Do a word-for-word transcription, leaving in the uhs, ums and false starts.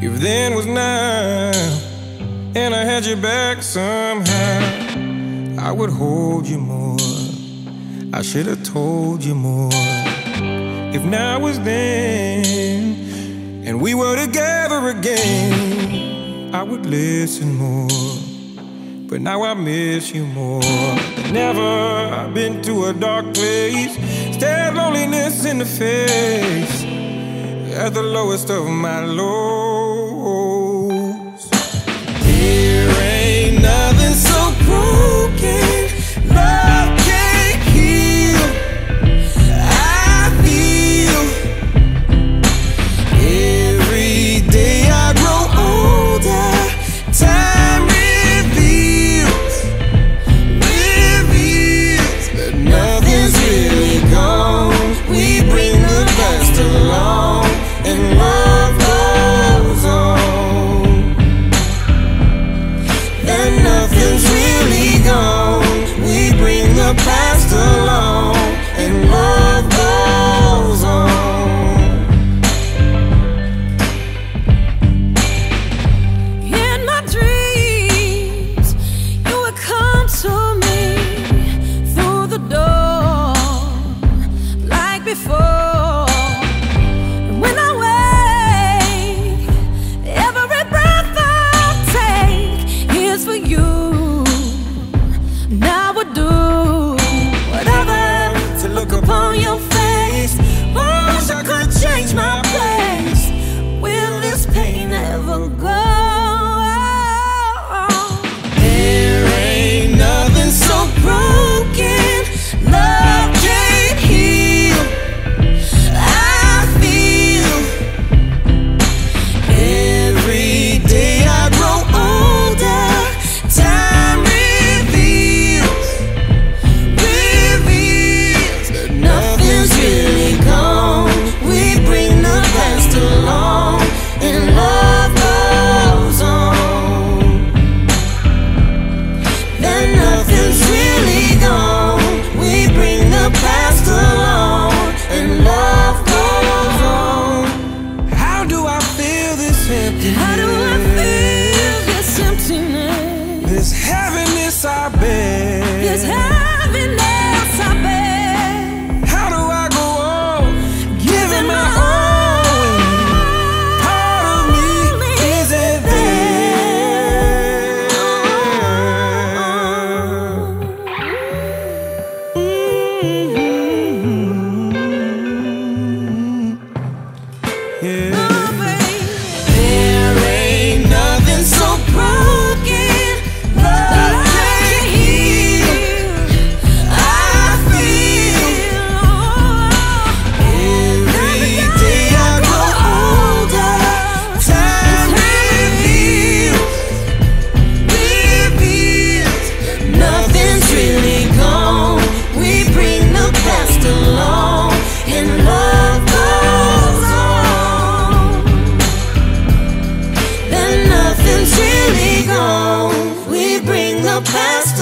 If then was now, and I had your back somehow, I would hold you more. I should have told you more. If now was then, and we were together again, I would listen more. But now I miss you more than ever. I've been to a dark place, stared loneliness in the face, at the lowest of my lows. Here ain't nothing so broken love can't heal. I feel every day I grow older, time reveals, reveals that nothing's really gone. We bring the past along, and love goes on. Then nothing's really gone. We bring the past along, and love goes on. In my dreams, you would come to me through the door like before. Change my place. Will this pain ever go? There ain't nothing so broken love can't heal. I feel every day I grow older, time reveals, reveals that nothing's really gone. We bring the past along, and love goes on. Then nothing's really gone. We bring the past along, and love goes on. How do I feel this emptiness? How do I feel this emptiness? This heaviness I bear. This heaviness I bear. How do I go on giving my all when part of me isn't there? Mm-hmm. Yeah. There ain't nothing so broken love can't heal. I feel every day I grow older, time reveals, reveals that nothing's really gone. We bring the past along, and love goes on. Then nothing's really gone. We bring the past